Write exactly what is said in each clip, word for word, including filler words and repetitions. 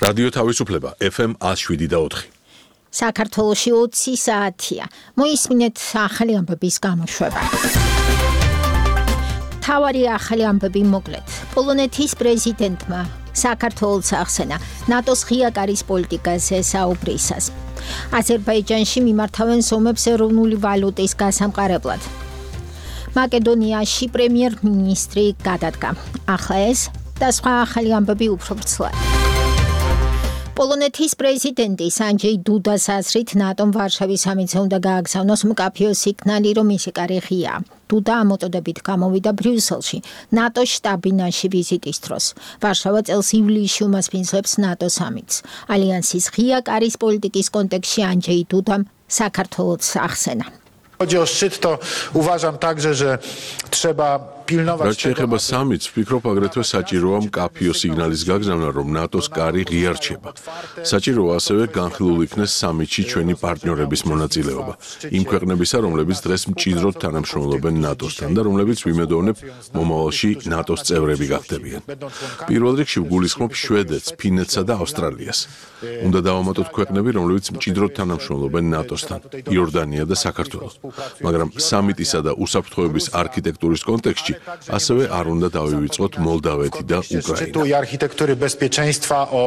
რადიო თავისუფლება ეფ ემ one oh seven და four. საქართველოში ოცი საათია. მოისმინეთ ახალი ამბების გამოშვება. თავარი ახალი ამბები მოკლედ. პოლონეთის პრეზიდენტმა საქართველოს ახსენა ნატოს ღია კარის პოლიტიკაზე საუბრისას. აზერბაიჯანში მიმართავენ ზომებს ეროვნული ვალუტის გასამყარებლად. მაკედონიაში პრემიერ-მინისტრი გადადგა. ახლა ეს და სხვა ახალი ამბები უფრო ვრცლად. პოლონეთის პრეზიდენტი სანჯეი დუდას აზრით ნატომ ვარშავის სამიტზე უნდა გააგზავნოს მკაფიო სიგნალი, რომ მისი კარი ღიაა. დუდა ამოწოდებით გამოვიდა ბრიუსელში ნატოს შტაბ-ბინაში ვიზიტის დროს. ვარშავა წელს ივლისში უმასპინძლებს ნატო სამიტს. ალიანსის ღია კარის პოლიტიკის კონტექსტში ანჯეი დუდამ საქართველოს ახსენა. Chodzi o szczyt, to uważam także, że trzeba pilnować რაც შეეხება სამიტს, ვფიქრობ აგრეთვე საჭიროა მკაფიო სიგნალის გაგზავნა, რომ ნატოს კარი ღია რჩება. საჭიროა ასევე განხილულ იქნეს სამიტში ჩვენი პარტნიორების მონაწილეობა, იმ ქვეყნებისა, რომლებიც დღეს მჭიდროდ თანამშრომლობენ ნატოსთან და რომლებიც ვიმედოვნებ მომავალში ნატოს წევრები გახდებიან. პირველ რიგში ვგულისხმობ შვედეთს, ფინეთსა და ავსტრალიას. უნდა დავამატოთ ქვეყნები, რომლებიც მჭიდროდ თანამშრომლობენ ნატოსთან, იორდანია და საქართველო. მაგრამ სამიტისა და უსაფრთხოების არქიტექტურის კონტექსტში ასევე არ უნდა დავივიწყოთ მოლდავეთი და უკრაინა. i architektury bezpieczeństwa o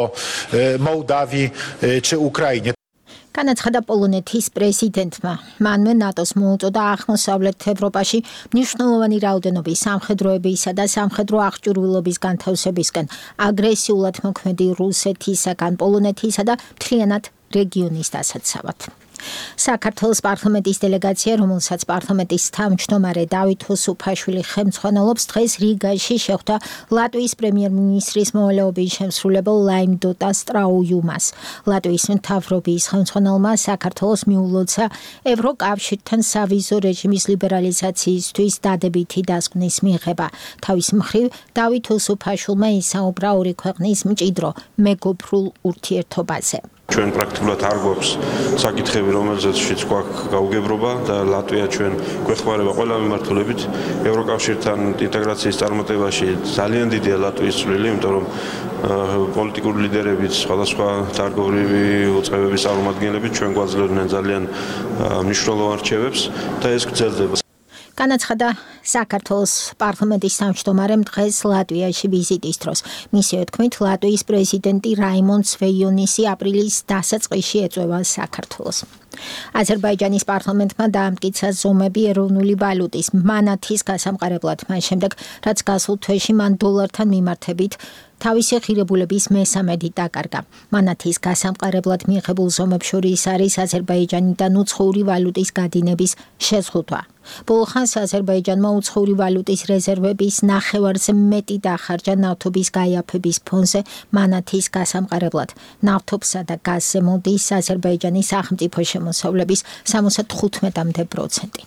Mołdawii czy Ukrainie. განაცხადა პოლონეთის პრეზიდენტმა. მანვე ნატოს მოუწოდა აღმოსავლეთ ევროპაში მნიშვნელოვანი რაოდენობის სამხედროებისა და სამხედრო აღჭურვილობის განთავსებისკენ, აგრესიულად მოქმედი რუსეთისაგან პოლონეთისა და მთლიანად რეგიონის დასაცავად. საქართველოს პარლამენტის დელეგაცია, რომელსაც პარლამენტის თავმჯდომარე დავით უსუფაშვილი ხელმძღვანელობს, დღეს რიგაში შეხვდა ლატვიის პრემიერ-მინისტრის მოვალეობის შემსრულებელ ლაიმდოტა სტრაუიუმას. ლატვიის მთავრობის ხელმძღვანელმა საქართველოს მიულოცა ევროკავშირთან სავიზო რეჟიმის ლიბერალიზაციისთვის დადებითი დასკვნის მიღება. თავის მხრივ დავით უსუფაშვილმა ისაუბრა ორი ქვეყნის მჭიდრო მეგობრულ ურთიერთობაზე. ჩვენ პრაქტიკულად არ გვაქვს საკითხები, რომელზეც გვაქვს გაუგებრობა და ლატვია ჩვენ გვეხმარება ყველა მიმართულებით ევროკავშირთან ინტეგრაციის წარმატებაში. ძალიან დიდია ლატვიის წვლილი, იმიტომ რომ პოლიტიკური ლიდერებიც, სხვადასხვა დარგობრივი უწყებების წარმომადგენლები ჩვენ გვაძლევდნენ ძალიან მნიშვნელოვან რჩევებს და ეს გრძელდება. განაცხადა საქართველოს პარლამენტის თავმჯდომარემ დღეს ლატვიაში ვიზიტის დროს. მისივე თქმით, ლატვიის პრეზიდენტი რაიმონ სვეიონისი აპრილის დასაწყისში ეწევა საქართველოს. აზერბაიჯანის პარლამენტმა დაამტკიცა ზომები ეროვნული ვალუტის მანათის გასამყარებლად მას შემდეგ, რაც გასულ თვეში მან დოლართან მიმართებით თავისი ღირებულების მესამედი დაკარგა. მანათის გასამყარებლად მიღებულ ზომებს შორის არის აზერბაიჯანიდან უცხოური ვალუტის გადინების შეზღუდვა. ბოლხანს აზერბაიჯანმა უცხოური ვალუტის რეზერვების ნახევარზე მეტი დახარჯა ნავთობის გაიაფების ფონზე მანათის გასამყარებლად. ნავთობსა და გაზზე მოდის აზერბაიჯანის სახელმწიფო შემოსავლების სამოცდათხუთმეტამდე პროცენტი.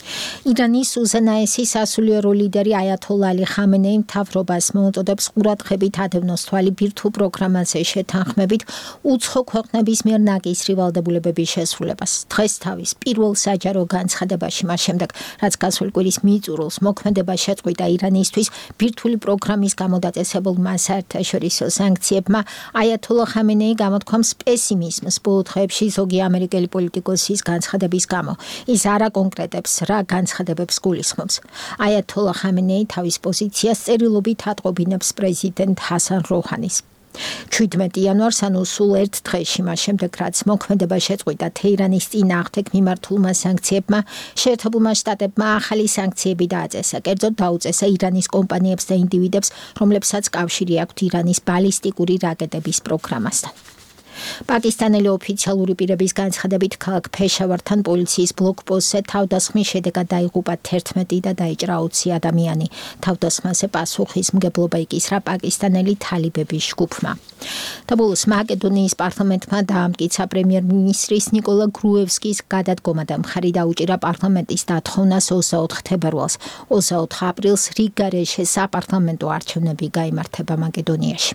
ირანის უზენაესი სასულიერო ლიდერი აიათოლა ალი ხამენეი მთავრობას მოუწოდებს ყურადღებით ადევნოს თვალი ბირთვულ პროგრამაზე შეთანხმებით უცხო ქვეყნების მიერ ნაკისრი ვალდებულებების შესრულებას. დღეს თავის პირველ საჯარო განცხადებაში მას შემდეგ, რაც გასული კვირის მიწურულს მოქმედება შეწყვიტა ირანისთვის ბირთვული პროგრამის გამოდაწესებულმა საერთაშორისო სანქციებმა, აიათოლა ხამენეი გამოთქვამს პესიმიზმს ბოლო დღეებში ზოგი ამერიკელი პოლიტიკოსის განცხადების გამო. ის არ აკონკრეტებს რა განცხადებებს გულისხმობს. აიათოლა ხამენეი თავის პოზიციას წერილობით ატყობინებს პრეზიდენტ ჰასან როჰანის. შვიდმეტი იანვარს, ანუ სულ ერთ დღეში მას შემდეგ, რაც მოქმედება შეწყვიტა თეირანის წინააღმდეგ მიმართულმა სანქციებმა, შეერთებულმა შტატებმა ახალი სანქციები დააწესა. კერძოდ დაუწესა ირანის კომპანიებს და ინდივიდებს, რომლებსაც კავშირი აქვთ ირანის ბალისტიკური რაკეტების პროგრამასთან. პაკისტანელი ოფიციალური პირების განცხადებით, ქალაქ ფეშავართან პოლიციის ბლოკპოსტზე თავდასხმის შედეგად დაიღუპა თერთმეტი და დაიჭრა ოცი ადამიანი. თავდასხმაზე პასუხისმგებლობა იკისრა პაკისტანელი თალიბების ჯგუფმა. და ბოლოს მაკედონიის პარლამენტმა დაამტკიცა პრემიერ-მინისტრის ნიკოლა გრუევსკის გადადგომა და მხარი დაუჭირა პარლამენტის დათხოვნას ოცდაოთხ თებერვალს. ოცდაოთხ აპრილს რიგარეშე საპარლამენტო არჩევნები გაიმართება მაკედონიაში.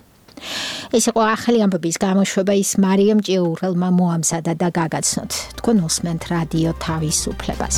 ეს იყო ახალი ამბების გამოშვება, ის მარიამ ჭიაურელმა მოამზადა და გაგაცნოთ. თქვენ უსმენთ რადიო თავისუფლებას.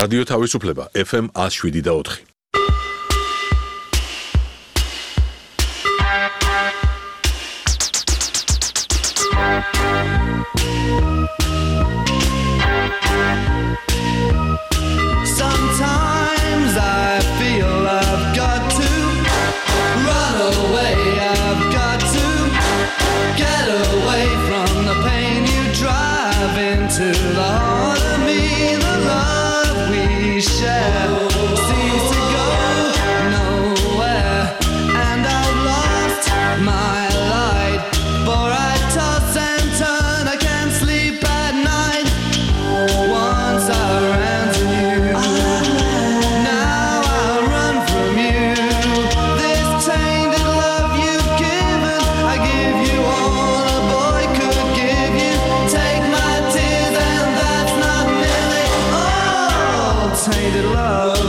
რადიო თავისუფლება F M one oh seven და four. Sometimes I feel I've got to run away, I've got to get away from the pain you drive into the heart of me. The love we share seems to go nowhere, and I've lost my light, for I toss and turn, I can't sleep at night. Once I ran to you, now I run from you. This tainted love you've given, I give you all a boy could give you. Take my tears and that's not nearly all. Tainted love,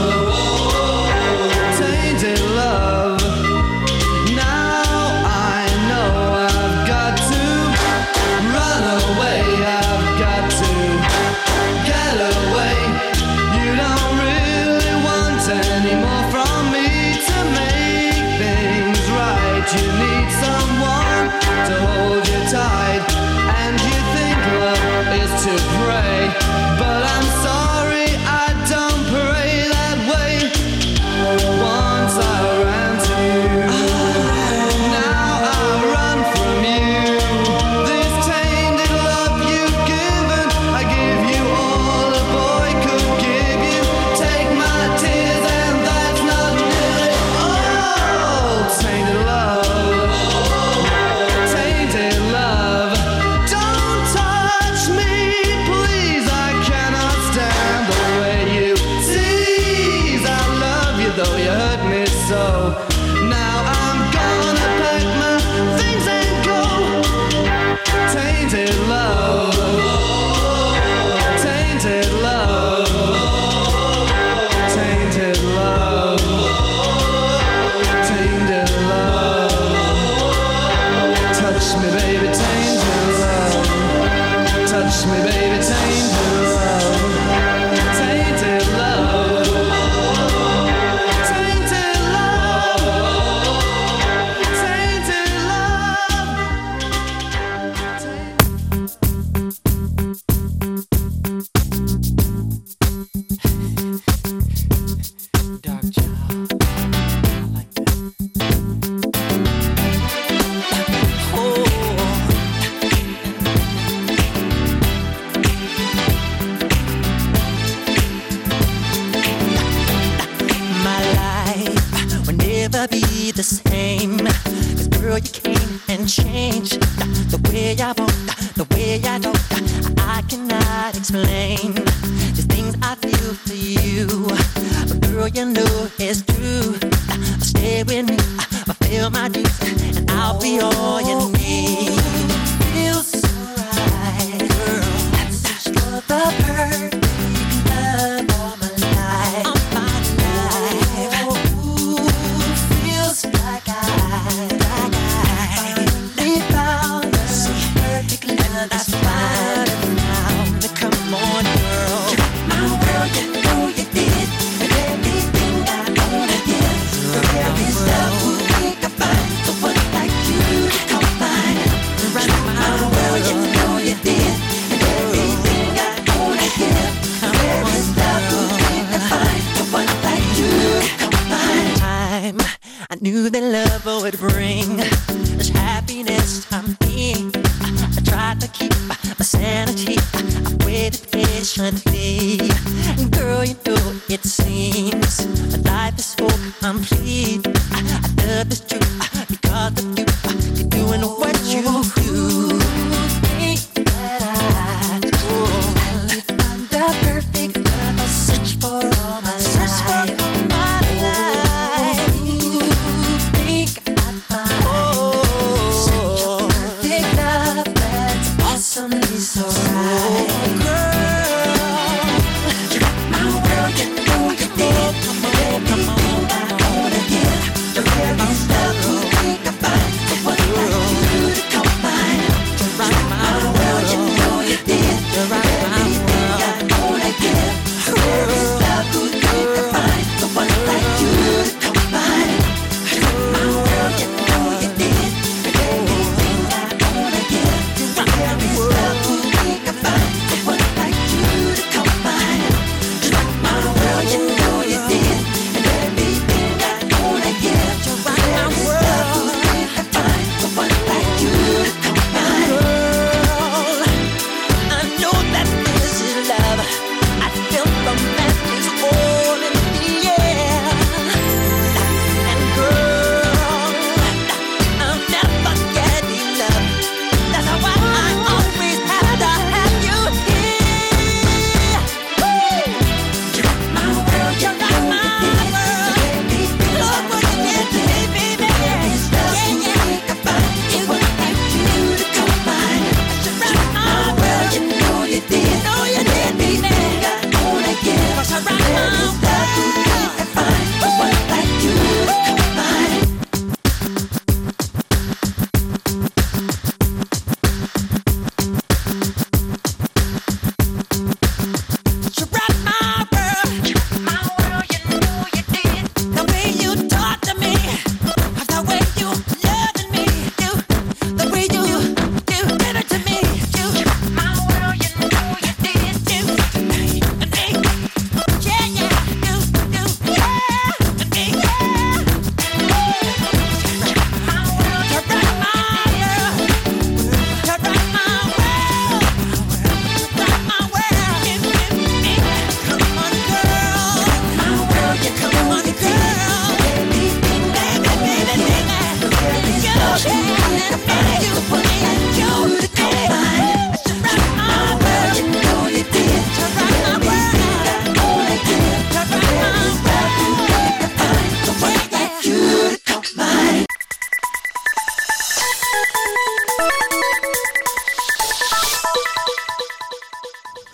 tainted love. Now I know I've got to run away, I've got to get away. You don't really want any more from me to make things right. You need someone to hold you tight, and you think love is to pray, but I'm sorry, I don't pray that way. Once I ran to you, now I run from you. This tainted love you've given, I give you all a boy could give you. Take my tears and that's not nearly all. Tainted love, tainted love. Don't touch me, please, I cannot stand the way you tease. I love you though you hurt me so. Now I'm gonna pack my things and go. Tainted love, tainted love, tainted love, tainted love. Touch me, baby, tainted love. Touch me, baby, tainted love. Tainted love, tainted love, tainted love. Dark child, I like that. Oh. My life will never be the same, 'cause girl you came and changed the way I walk, the way I talk. I cannot explain the things I feel for you, but girl you know it's true. Stay with me, I feel my dues, and I'll be all you need. Feels so right, girl. I'm such for the perfect love all my life. All my life. Ooh, feels like I, like I finally found the perfect love that's fine now. Come on, girl. My world, you know you did, and everything I wanna give. There is love who we can find, so one like you to come find. My world, you know you did, and everything I wanna give. There is love who we can find, so one like you to come find. Time I knew that love would bring this happiness to me. I tried to keep my sanity, I waited patiently. Girl, you know it seems my life is so complete. I, I love this truth because of you. You're doing what you do. Think that I do. I found the perfect love. I search for all my search for all my life. You think I find such a perfect love that's awesomely so right, girl. My world, you know you did. Everything I wanna give. There is love who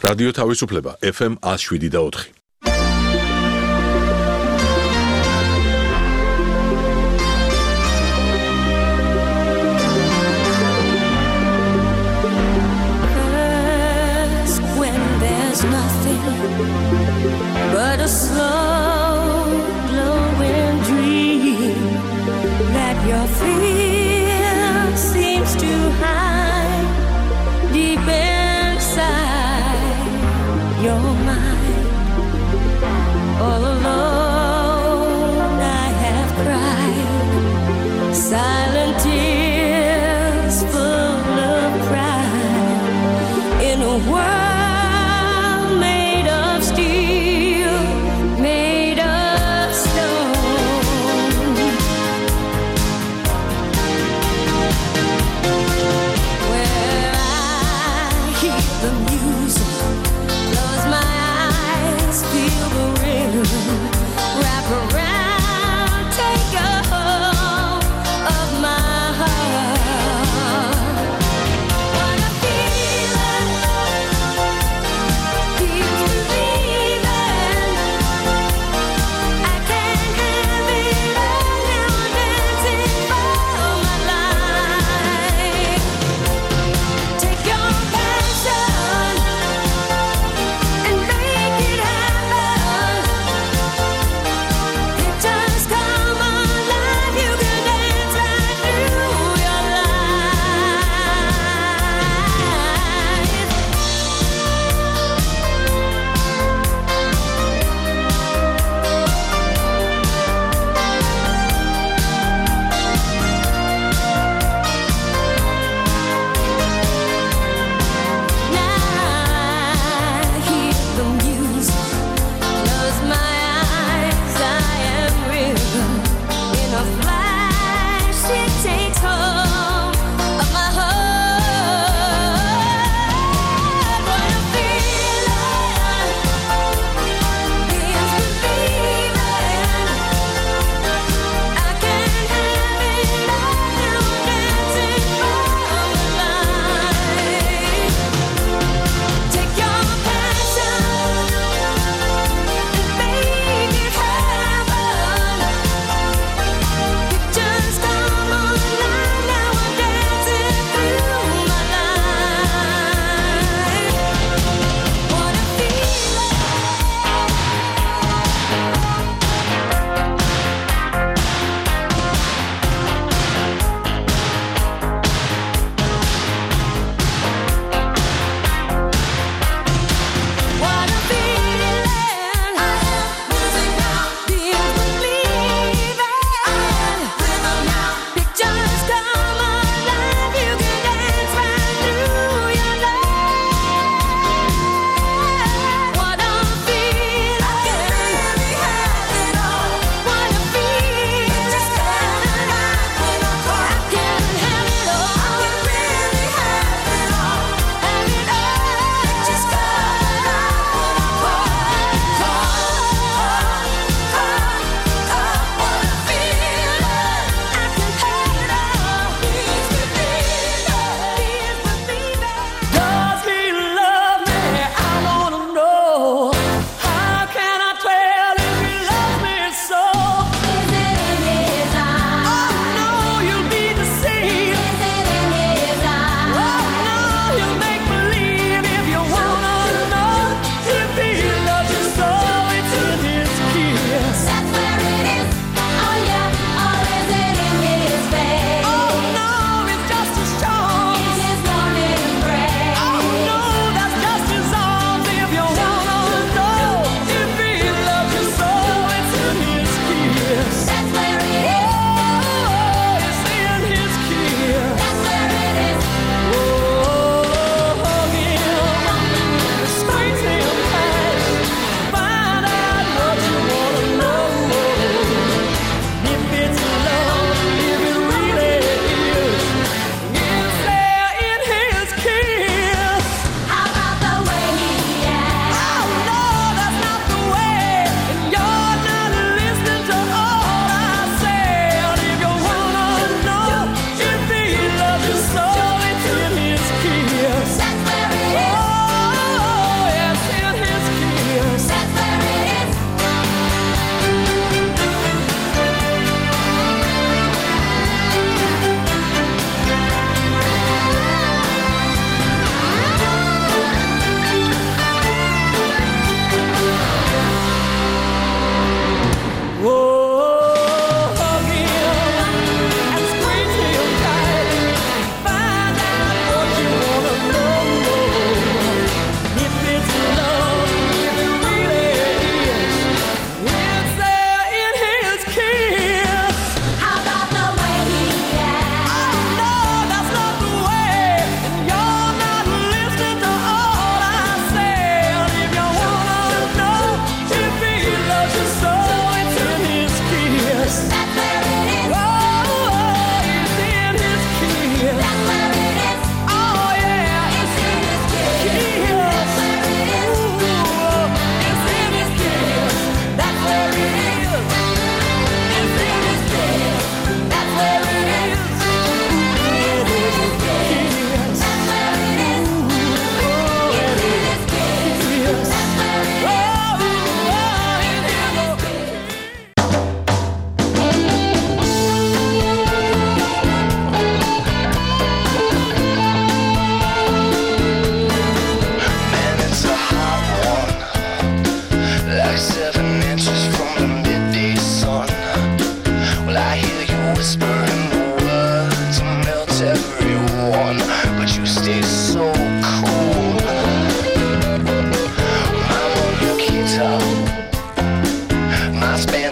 რადიო თავისუფლება ეფ ემ one oh seven და four. But a slow glowing dream that your fear seems to hide deep inside your mind.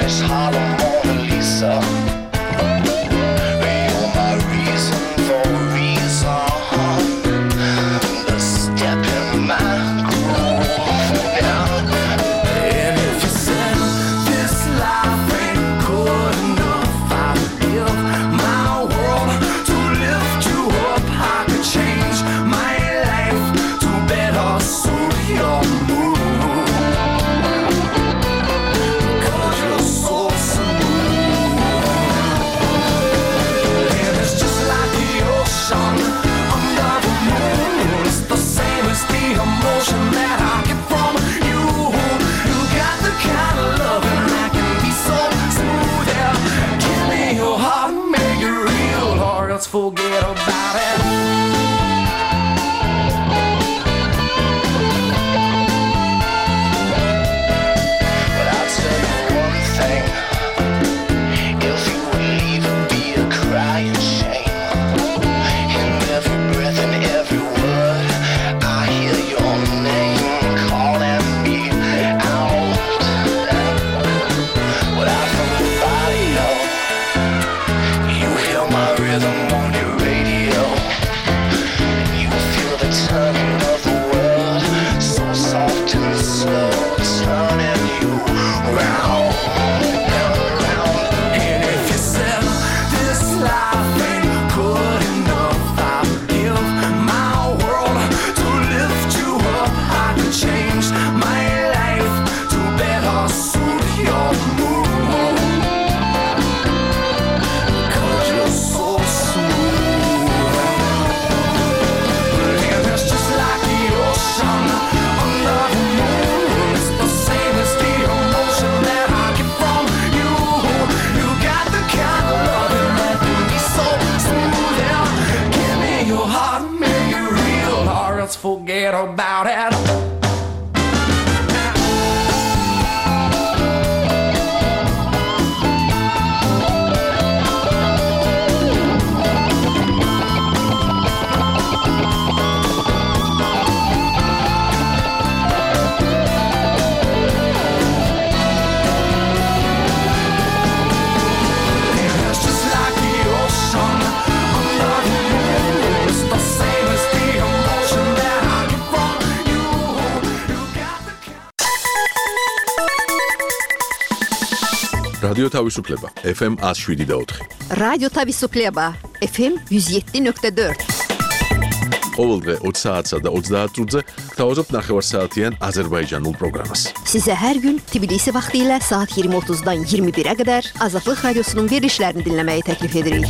Spanish Harlem Mona Lisa. You're my reason for a reason. The step in my groove now. And if you said this life ain't good enough, I'd give my world to lift you up. I could change my life to better suit your mood. Cause you're so smooth. And it's just like the ocean under the moon. It's the same as the emotion that I get from you. You got the kind of loving that can be so smooth. Yeah. Give me your heart and make it real, or else forget about it. But I'll tell you one thing. If you would leave, it'd be a crying shame. In every breath and every word, I hear your name calling me out. Without from the body, no. You hear my rhythm on your radio. You feel the turning of the world, so soft and slow, turning you round, round, round. And if you said this life ain't good enough, I'd give my world to lift you up. I could change my life to better suit your mood. Cause you're so smooth. And it's just like the ocean under the moon. It's the same as the emotion that I get from you. You got the kind of loving that can be so smooth. Yeah. Give me your heart and make it real, or else forget about it. It's just like the ocean under the moon. It's the same as the emotion that I get from you. You got the რადიო თავისუფლება ეფ ემ one oh seven და four. რადიო თავისუფლება ეფ ემ one oh seven point four. ყოველდღე ოცი საათსა და ოცდაათ წუთზე გთავაზობთ ნახევარსაათიან აზერბაიჯანულ პროგრამას. Size her gün Tbilisi vaxtilə saat iyirmi otuzdan iyirmi birə qədər Azadlıq Radiosunun verilişlərini dinləməyi təklif edirik.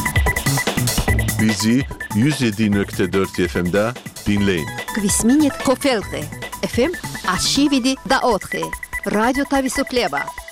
Bizi one oh seven point four efe em'də dinləyin. Kvisminit Kofelqi, efe em one oh seven point four. Radyo Tavisupljeba.